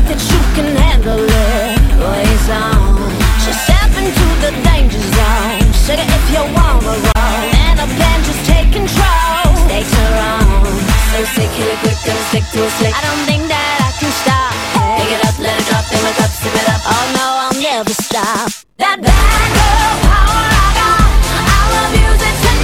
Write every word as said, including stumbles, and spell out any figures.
that you can handle it. Ways on, so step into the danger zone. Sugar, if you wanna roll, and a plan, just take control. Stakes are on, so sick, hit it quick, gonna stick to a slick. I don't think that I can stop. Pick it up, let it drop in my cup, sip it up. Oh no, I'll never stop.